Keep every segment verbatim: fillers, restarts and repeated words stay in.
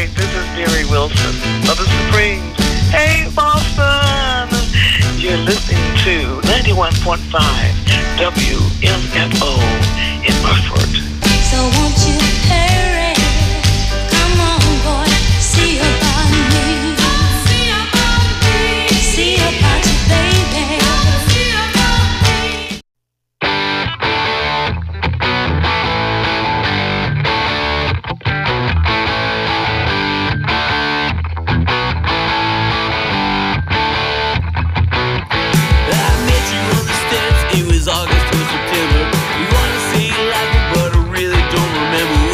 right, this is Mary Wilson of the Supremes. Hey, Boston! You're listening to ninety-one point five W M F O in Burford. So won't you hurry? Come on, boy, see about me. See about me. See about you, baby. See about me. I met you on the steps, it was August or September. You wanna say you like me, but I really don't remember.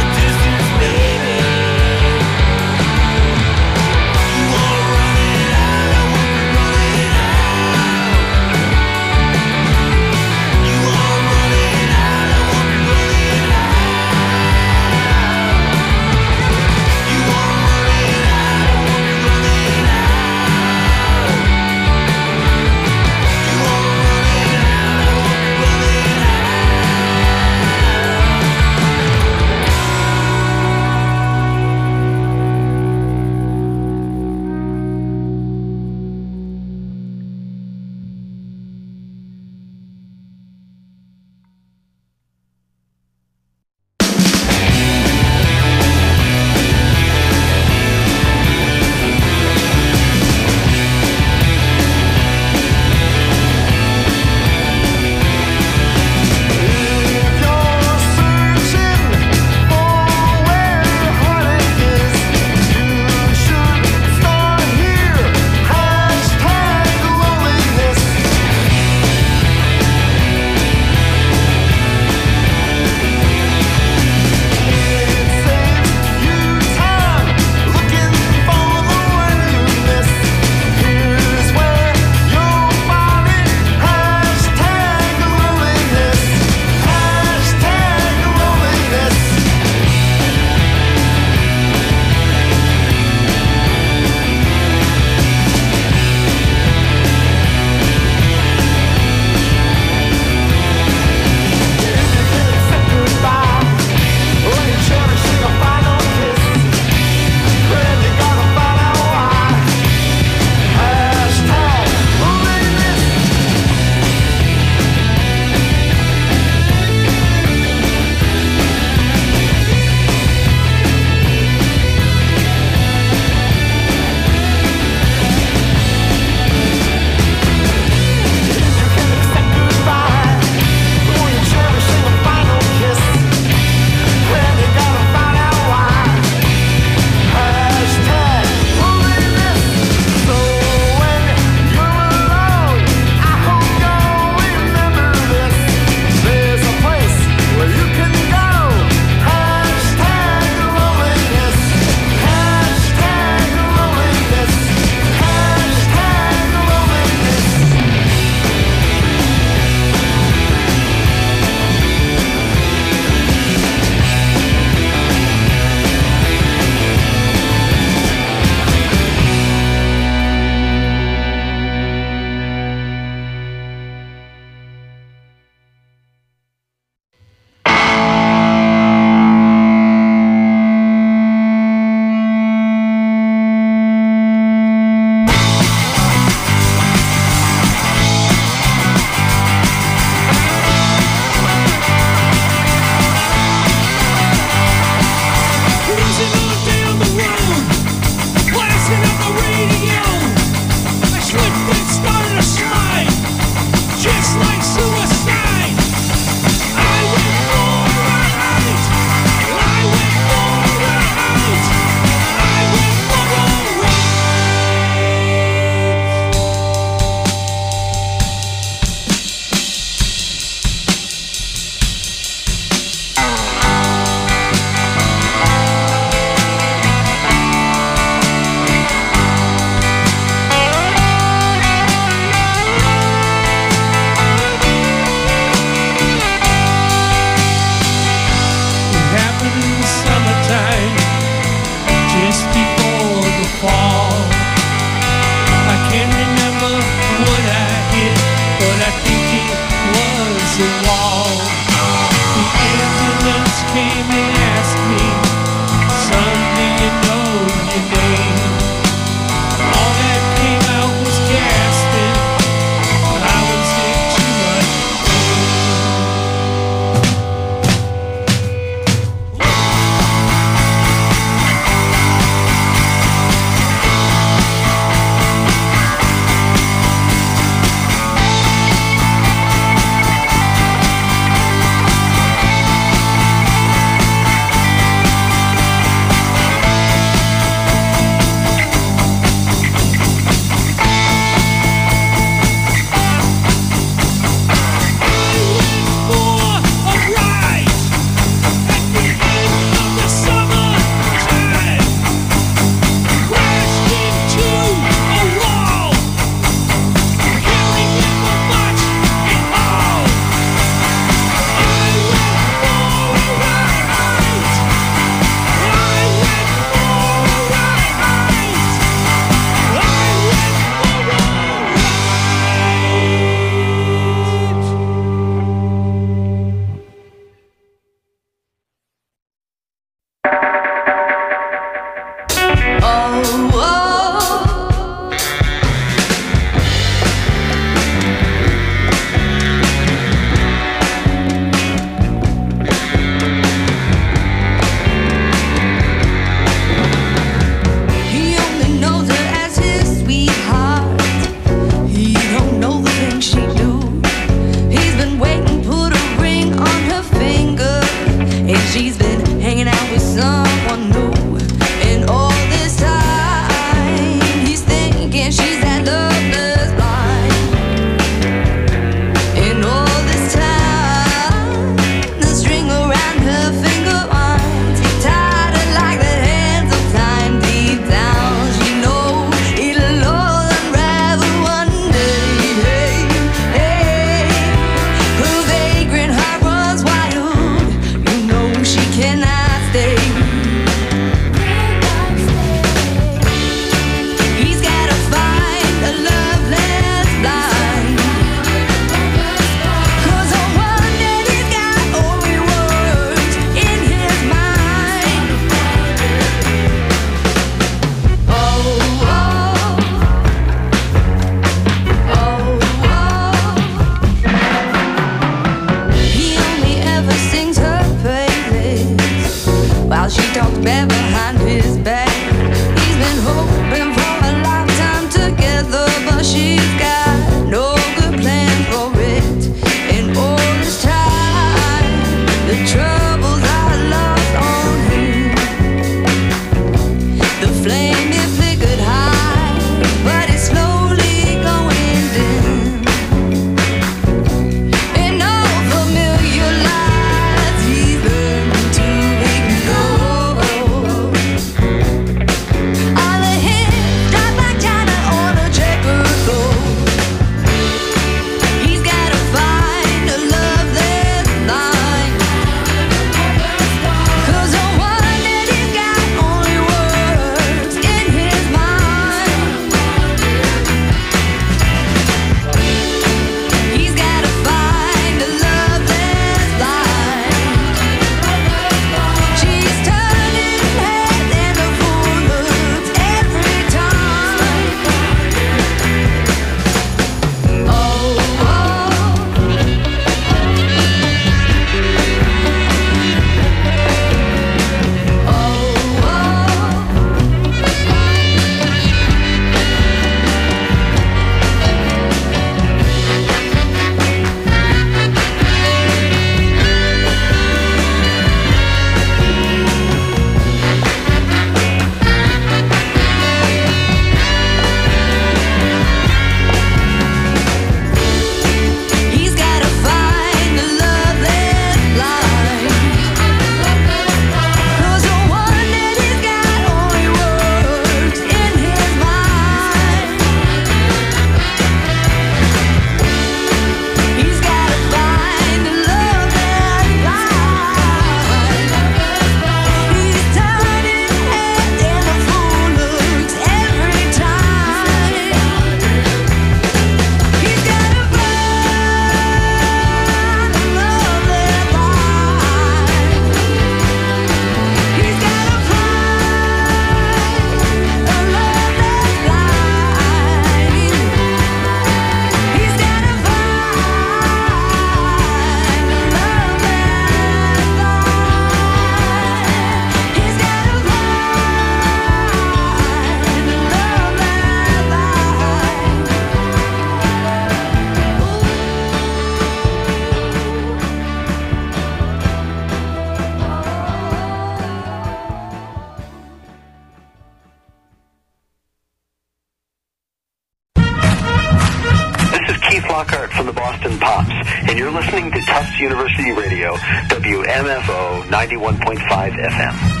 Lockhart from the Boston Pops, and you're listening to Tufts University Radio, W M F O ninety-one point five F M.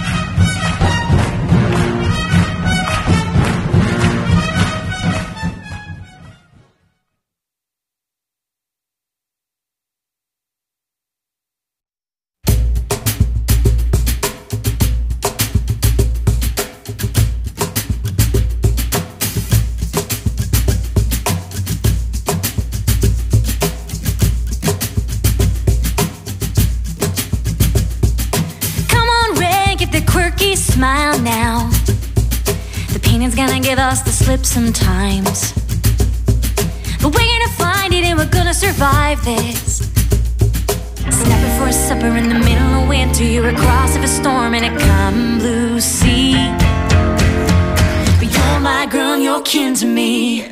Smile now. The painting's gonna give us the slip sometimes, but we're gonna find it and we're gonna survive this. Snapping for a supper in the middle of winter, you're across of a storm in a calm blue sea. But you're my girl and you're kin to me.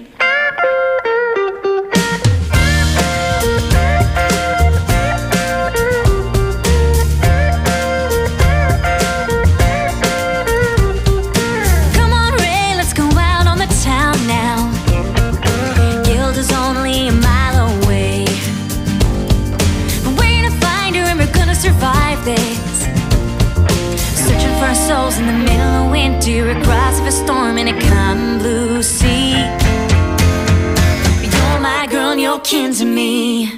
Souls in the middle of winter, across of a storm in a calm blue sea. You're my girl and you're kin to me.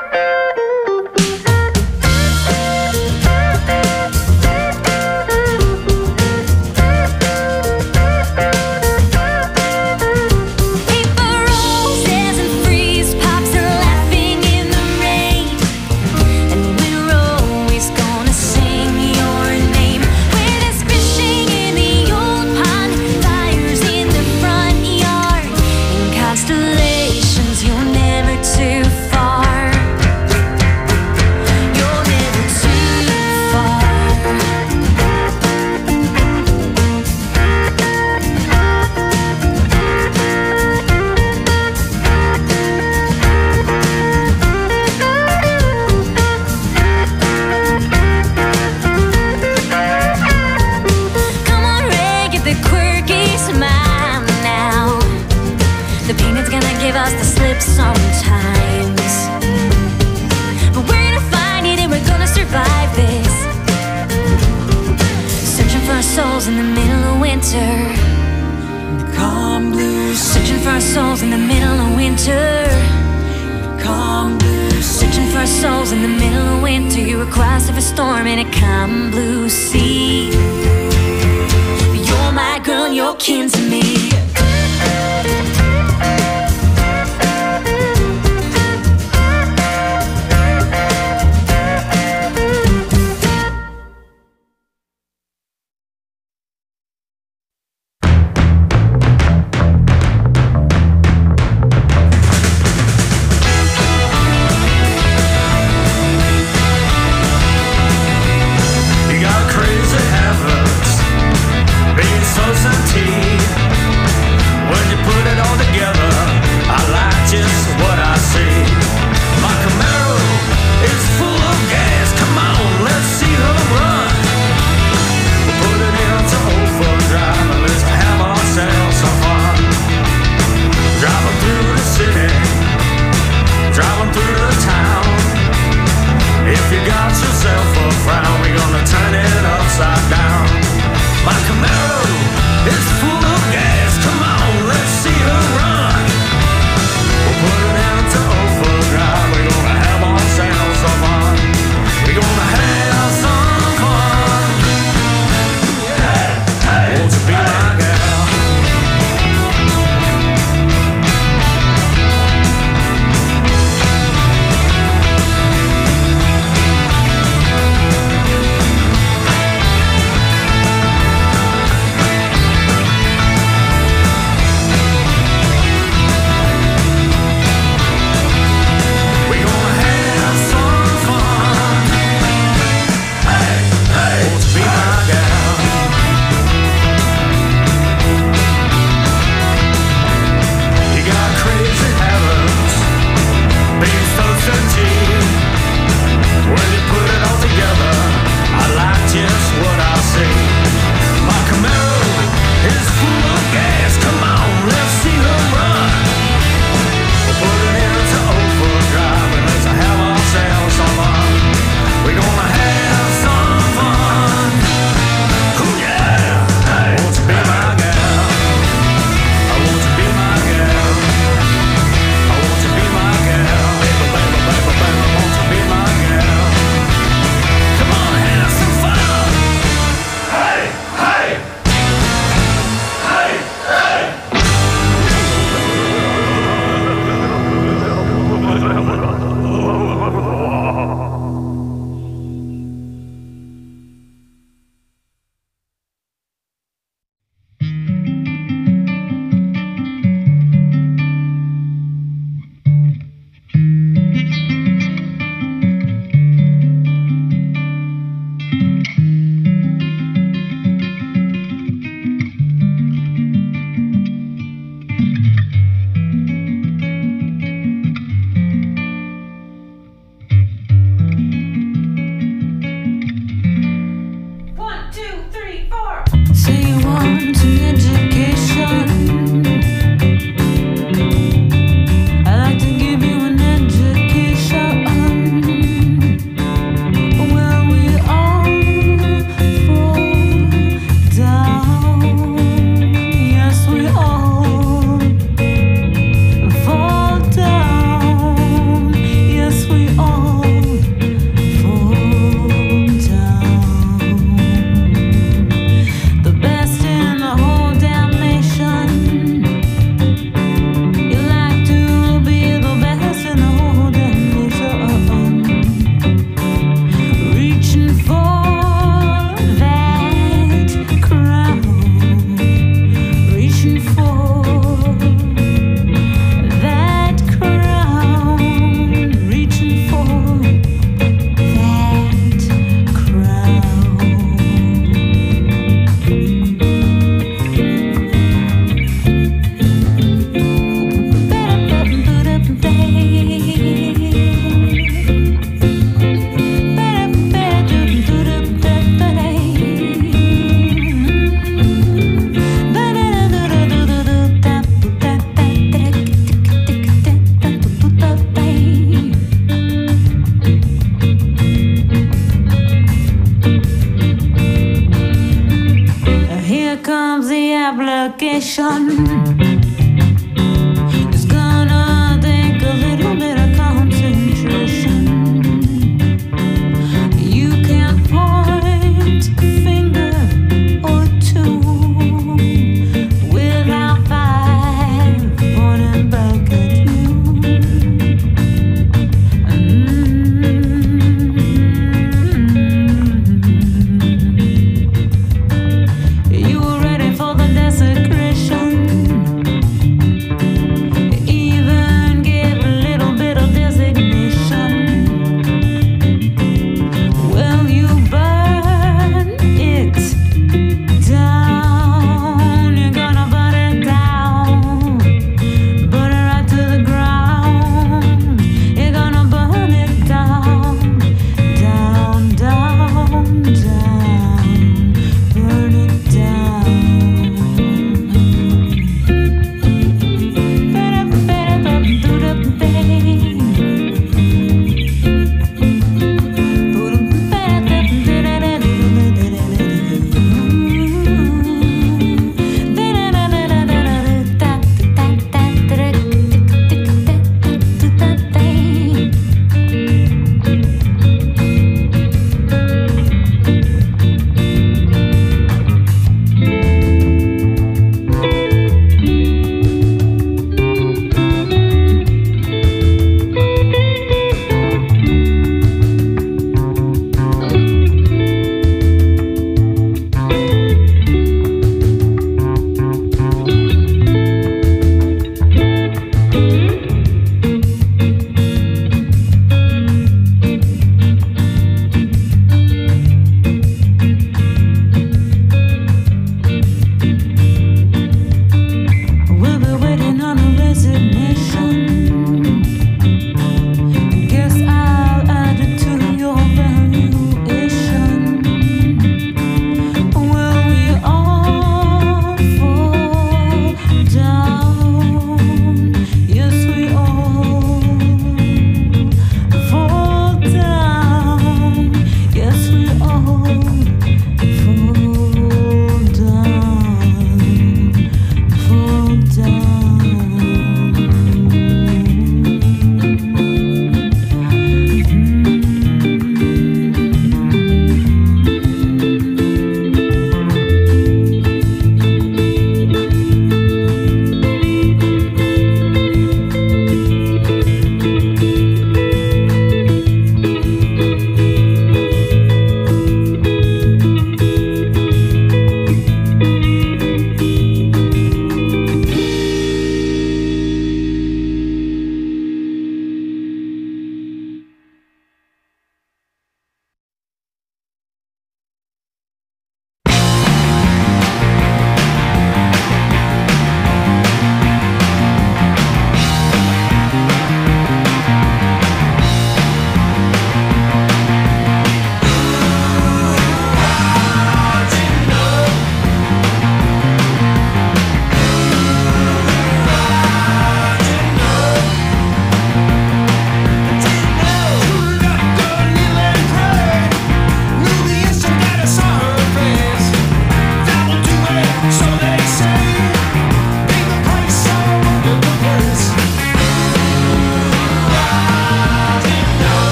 Souls in the middle of winter, the calm blue. Searching for our souls in the middle of winter, calm blue. Searching for our souls in the middle of winter. You're across of a storm in a calm blue sea. You're my girl and you're kin to me. Crazy habits, being so sentient.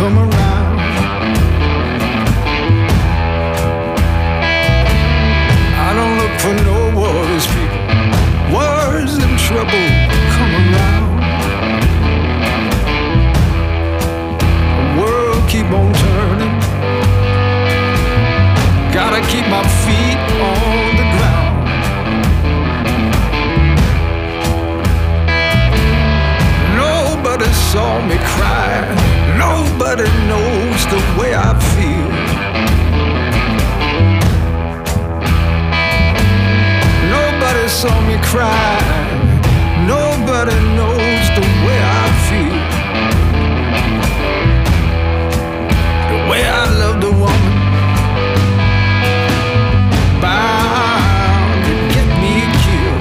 come around. I don't look for no worries, people. Worries and trouble come around. The world keep on turning. Gotta keep my feet on the ground. Nobody saw me cry. Nobody knows the way I feel. Nobody saw me cry. Nobody knows the way I feel. The way I love the woman bound to get me killed.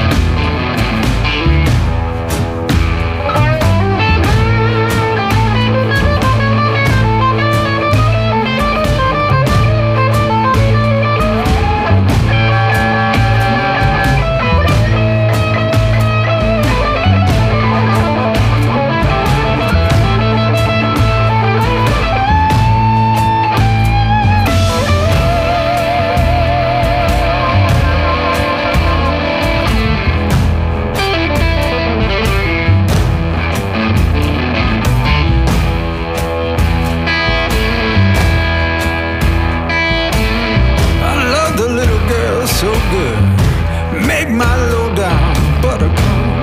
So good, make my low down buttercup.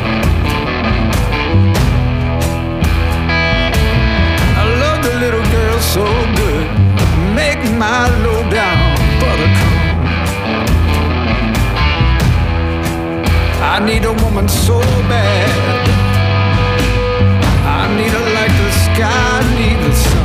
I love the little girl so good, make my low down buttercup. I need a woman so bad, I need her like the sky needs the sun.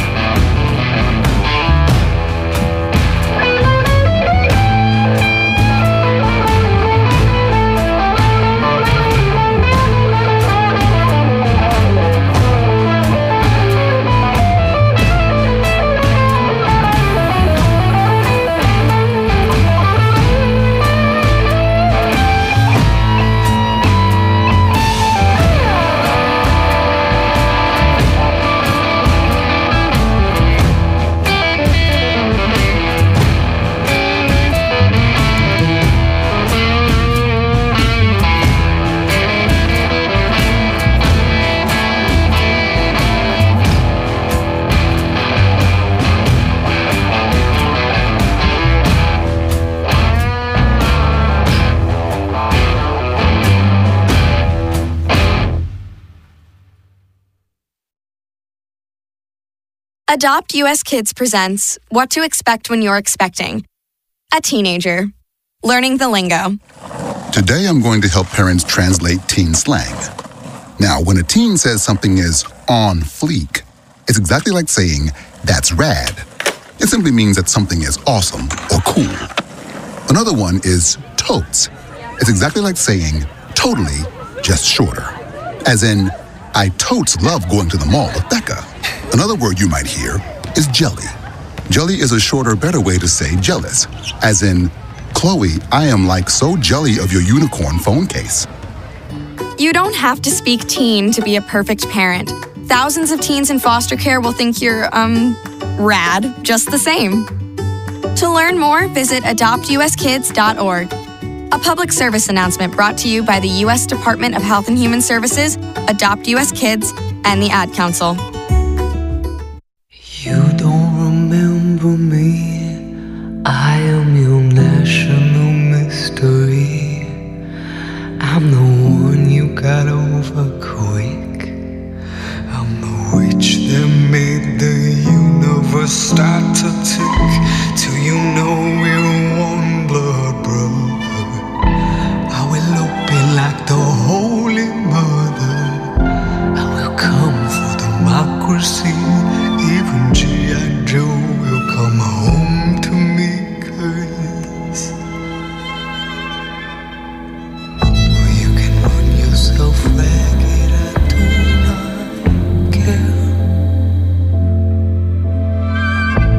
Adopt U S Kids presents What to Expect When You're Expecting. A teenager. Learning the lingo. Today I'm going to help parents translate teen slang. Now, when a teen says something is on fleek, it's exactly like saying, that's rad. It simply means that something is awesome or cool. Another one is totes. It's exactly like saying, totally, just shorter. As in, I totes love going to the mall with Becca. Another word you might hear is jelly. Jelly is a shorter, better way to say jealous. As in, Chloe, I am like so jelly of your unicorn phone case. You don't have to speak teen to be a perfect parent. Thousands of teens in foster care will think you're, um, rad just the same. To learn more, visit adopt u s kids dot org. A public service announcement brought to you by the U S Department of Health and Human Services, Adopt U S Kids, and the Ad Council. You don't remember me, I am your national mystery. I'm the one you got over quick. I'm the witch that made the universe start to tick. Till you know we're one blood brother. I will open like the Holy Mother. I will come for democracy. Even G I. Joe will come home to me, 'cause well, you can run yourself ragged, I do not care.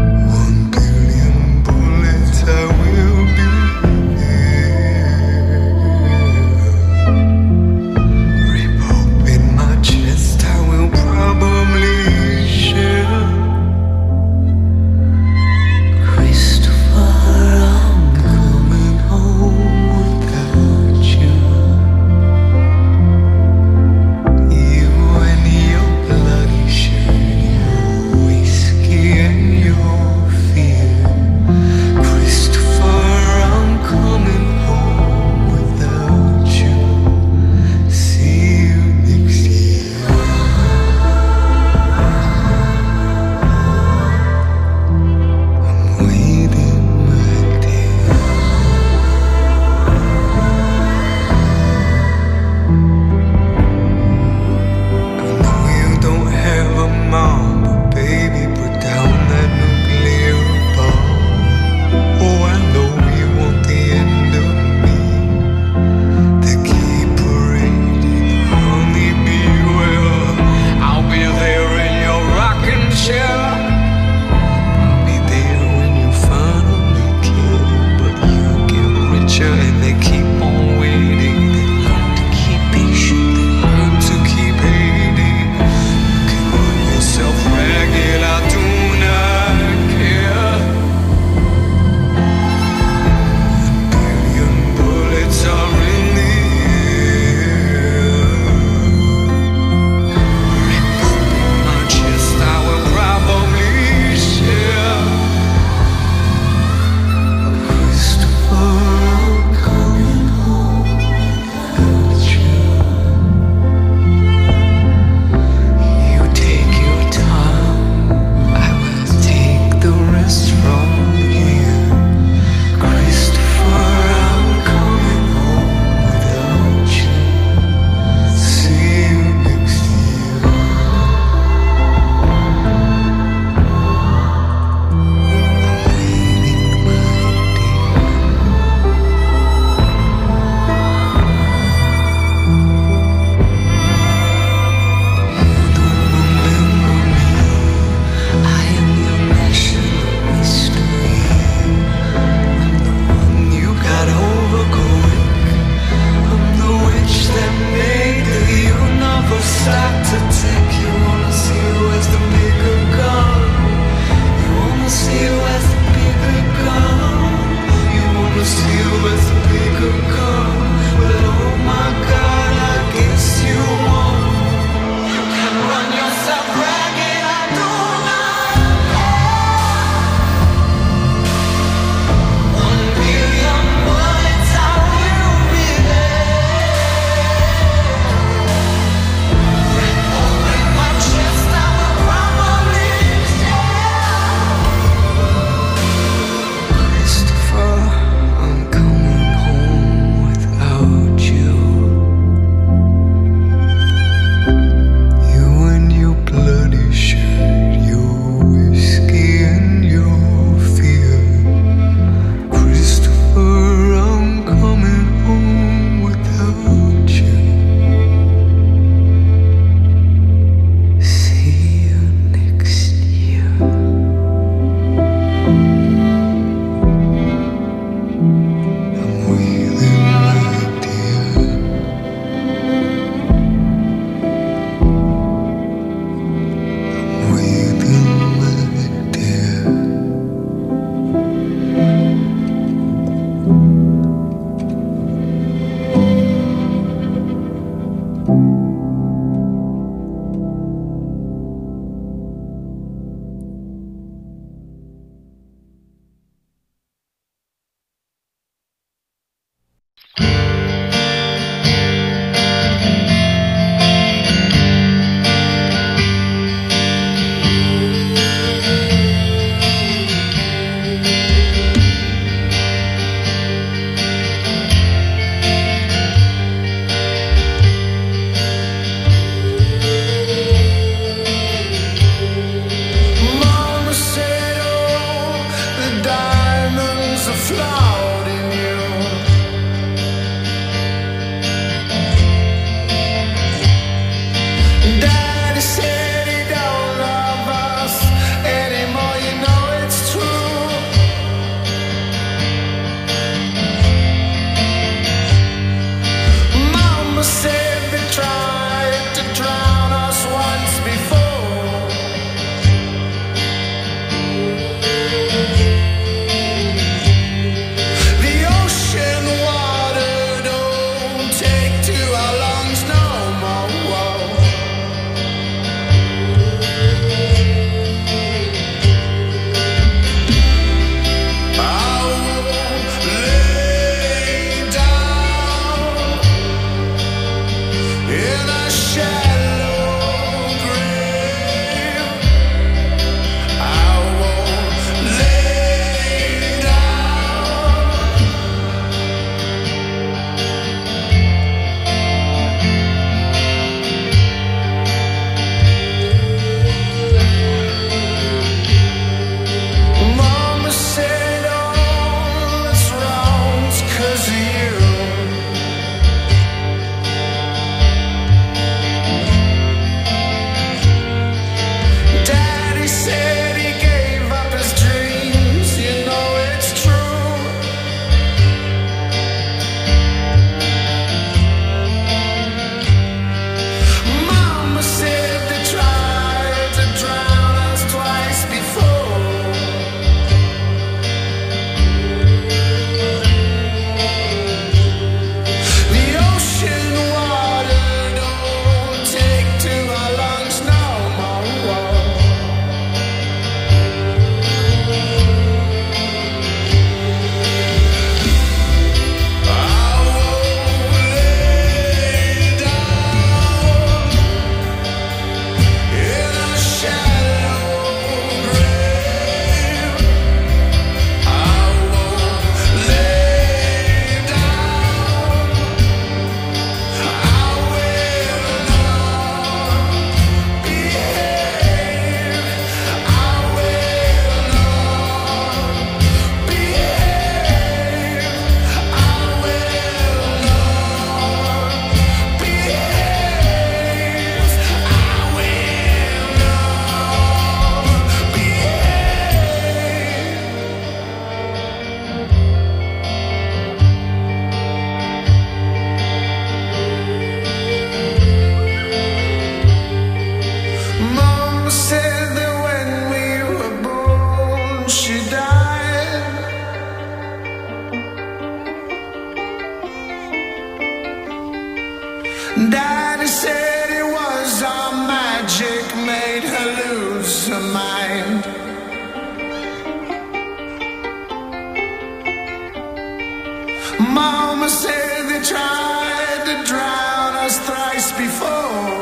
Daddy said it was our magic made her lose her mind. Mama said they tried to drown us thrice before.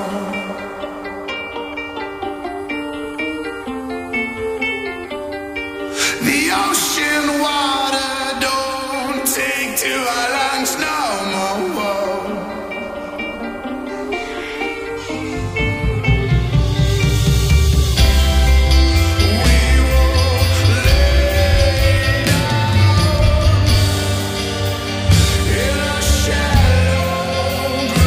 The ocean water don't take to our lungs no more. Grave.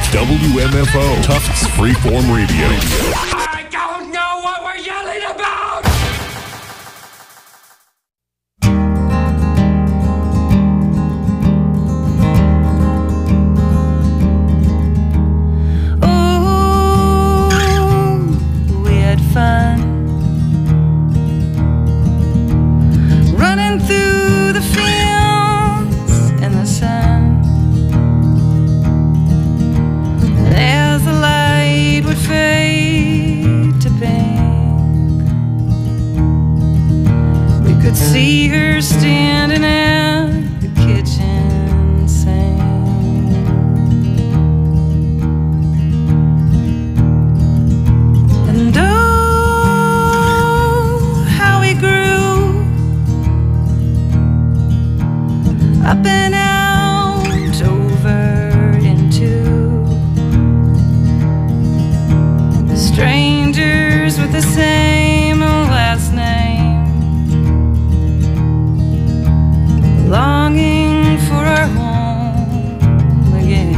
W M F O, Tufts Freeform Radio. I don't know what we're yelling about! Oh, we had fun running through the fields in the sun. As the light would fade to pink, we could see her standing at the kitchen sink. And oh, how we grew up and out over into strangers with the same last name, longing for our home again.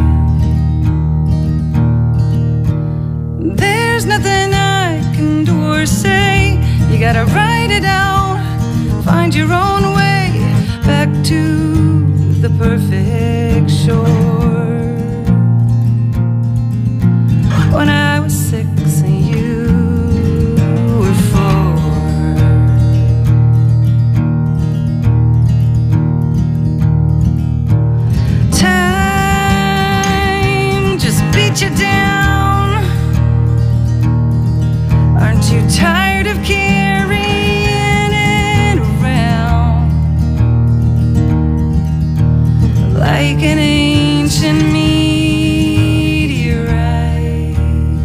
There's nothing I can do or say. You gotta write it out, find your own way back to the perfect shore. When I was six and you were four, time just beat you down. Aren't you tired of carrying it around like an ancient meteorite?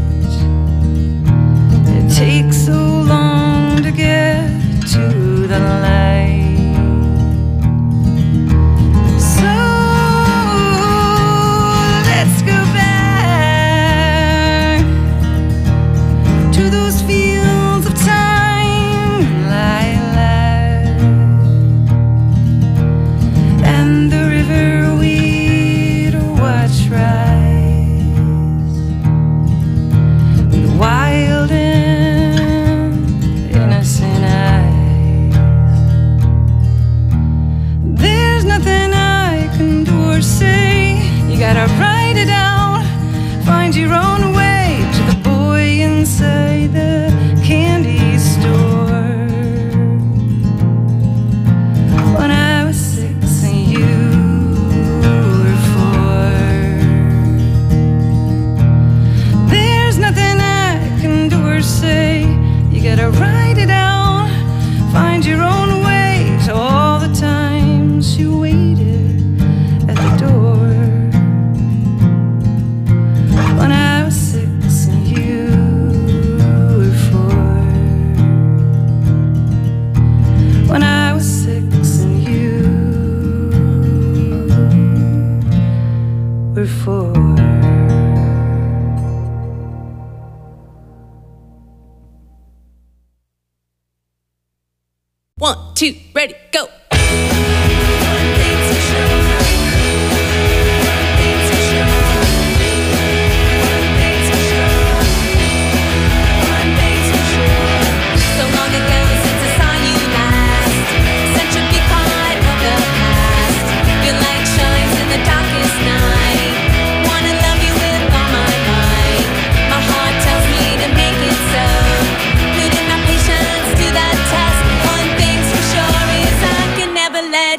It takes so long to get to the light. So let's go back to those fields of time, lilac, and the river we'd watch rise, with wild and innocent eyes. There's nothing I can do or say. You gotta write it out, find your own way to the boy inside the candy store. When I was six and you were four, there's nothing I can do or say. You gotta write it out, find your own way to all the times you waited at the door. When I was six and you were four, when I was six and you were four. One, two, ready, go. So long ago since I saw you last, such a big part of the past. Your light shines in the darkest night. Wanna love you with all my might. My heart tells me to make it so. Putting my patience to the test. One thing's for sure is I can never let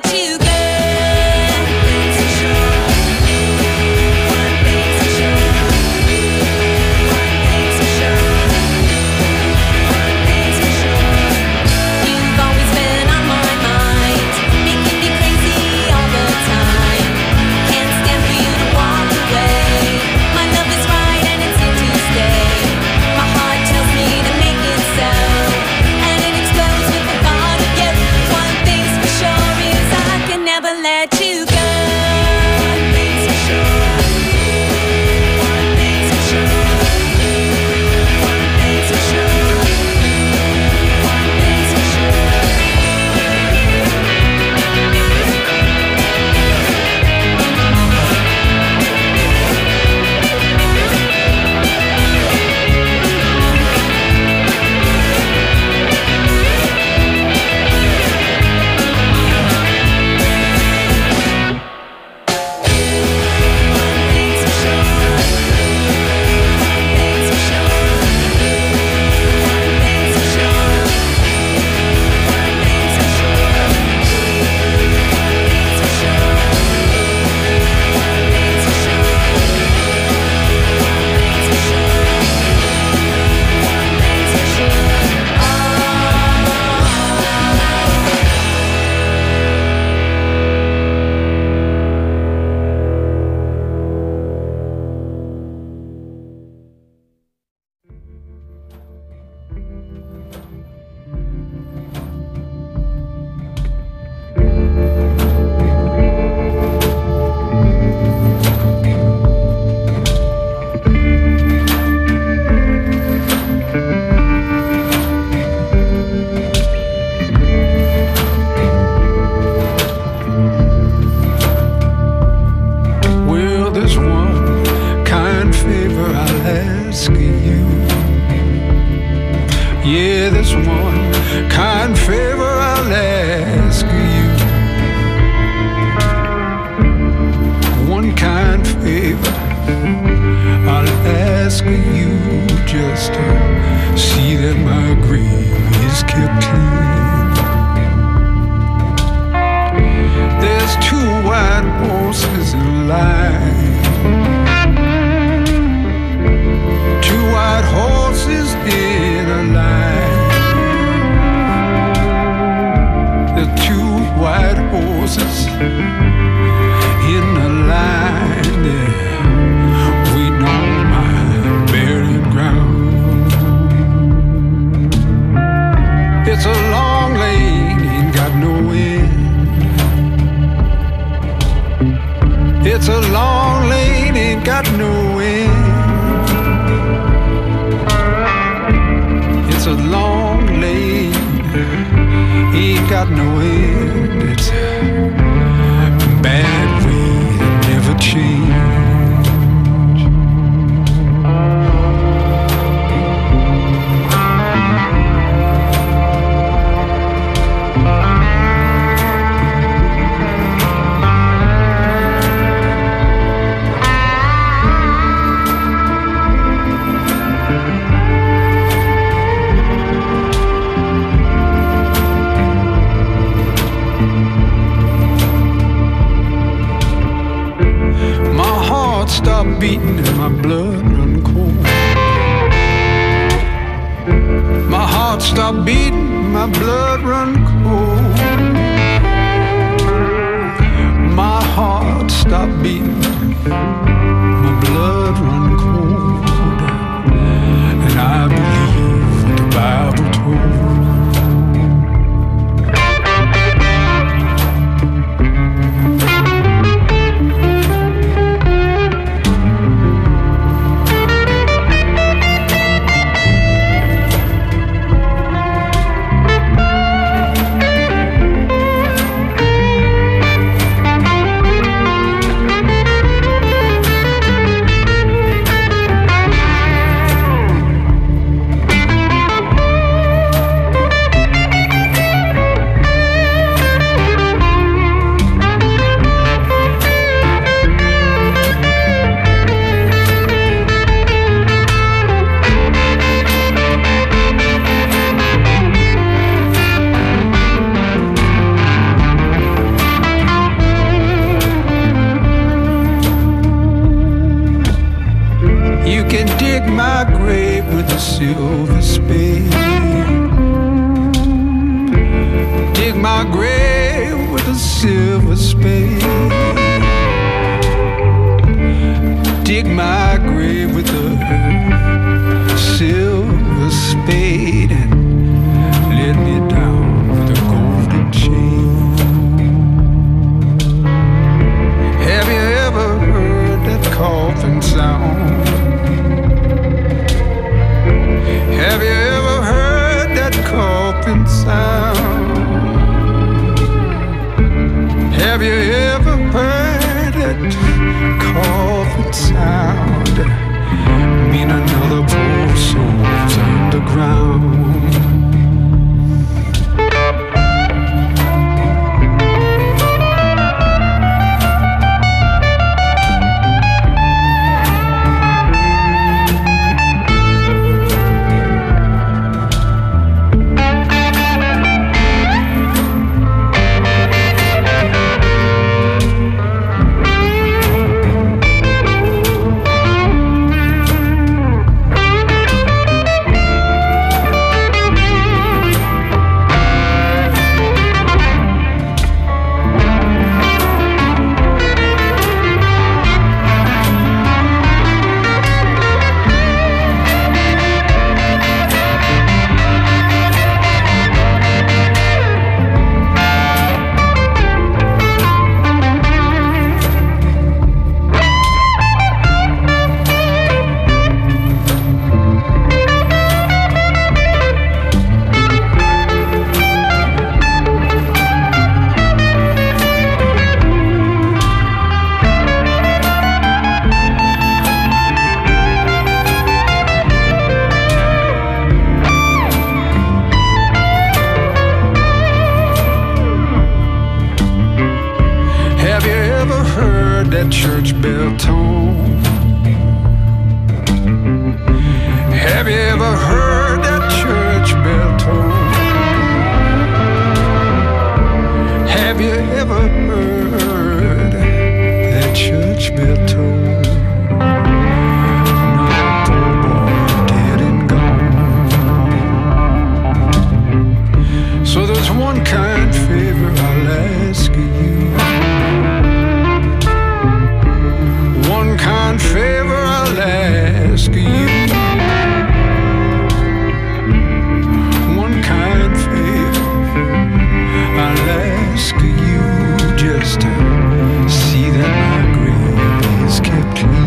Yeah, there's one kind favor I'll ask you. One kind favor I'll ask you, just to see that my grave is kept clean. There's two white horses in line, two white horses in a line. The two white horses in a line, they're waiting on my burial ground. It's a long lane, ain't got no end. It's a long lane, ain't got no end. It's a long lane, ain't got no end. It's a bad way to never change. Stop beating and my blood run cold. My heart stopped beating, my blood run cold. My heart stopped beating, my blood run cold. And I believe what the Bible told. Silver spade, dig my grave with a silver spade, dig my grave with a silver spade, and let me down with a golden chain. Have you ever heard that coffin sound? Have you ever heard that coffin sound? Have you ever heard that coffin sound? Mean another poor soul's underground. church bell tone. Have you ever heard that church bell tone? Have you ever heard that church bell tone? Not the boy dead and gone. So there's one kind favor I'll ask you. One kind favor I'll ask you. One kind favor I'll ask you, just to see that my grave is kept clean.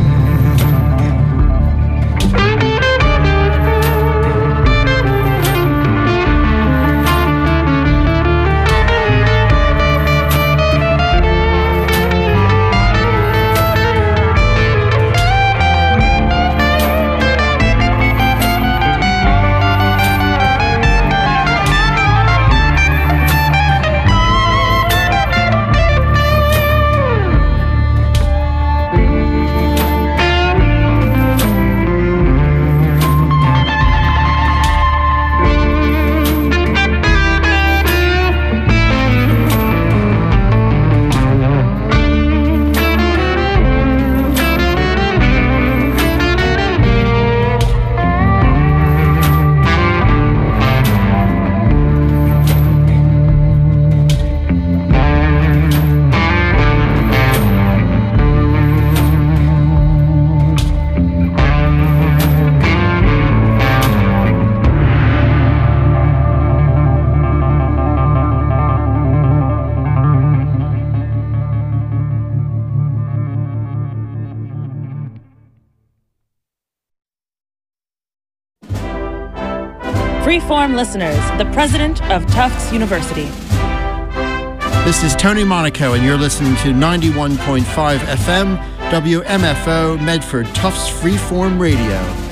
Freeform listeners, the president of Tufts University. This is Tony Monaco, and you're listening to ninety-one point five F M, W M F O, Medford Tufts Freeform Radio.